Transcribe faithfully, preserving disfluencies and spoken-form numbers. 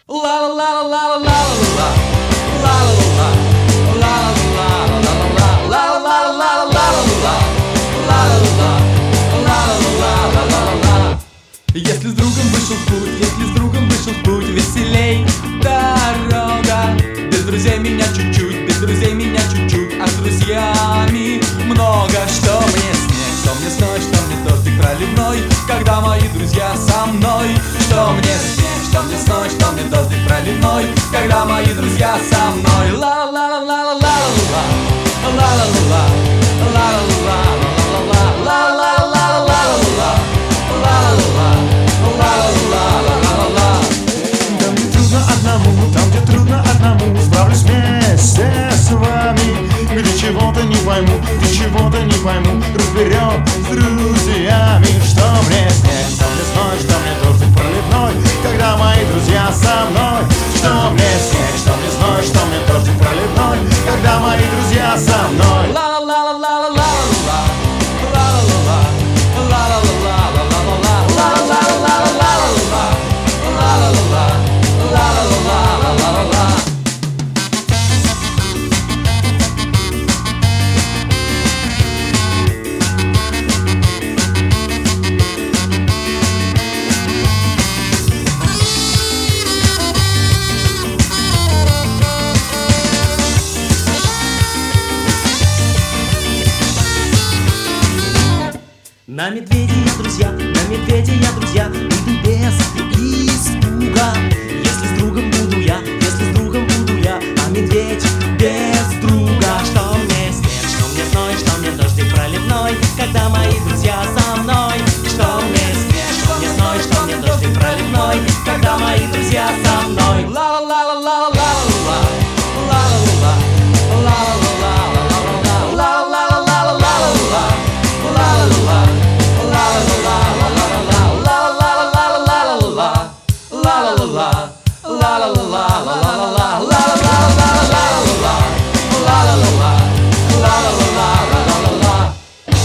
Если с другом вышел в путь, если с другом вышел в путь, веселей дорога. Без друзей меня чуть-чуть, без друзей меня чуть-чуть, а с друзьями много. Что мне снег, что мне сной, что мне дождик проливной, когда мои друзья со мной. Что мне снег, что мне сной, что мне дождик проливной, когда мои друзья со мной. Ла-ла-ла-ла-ла-ла-ла-ла, ла-ла-ла-ла, ла-ла-ла-ла-ла-ла-ла-ла-ла-ла-ла. Там, где трудно одному, там, где трудно одному, справлюсь вместе с вами. Где чего-то не пойму, где чего-то не пойму, разберем с друзьями. Что мне снег, что мне сной, что мне дождик проливной, когда мои друзья со мной. Что мне снег, что мне сной, что мне дождик проливной, когда мои друзья со мной. На медведя я, друзья, на медведя я, друзья, иду без испуга.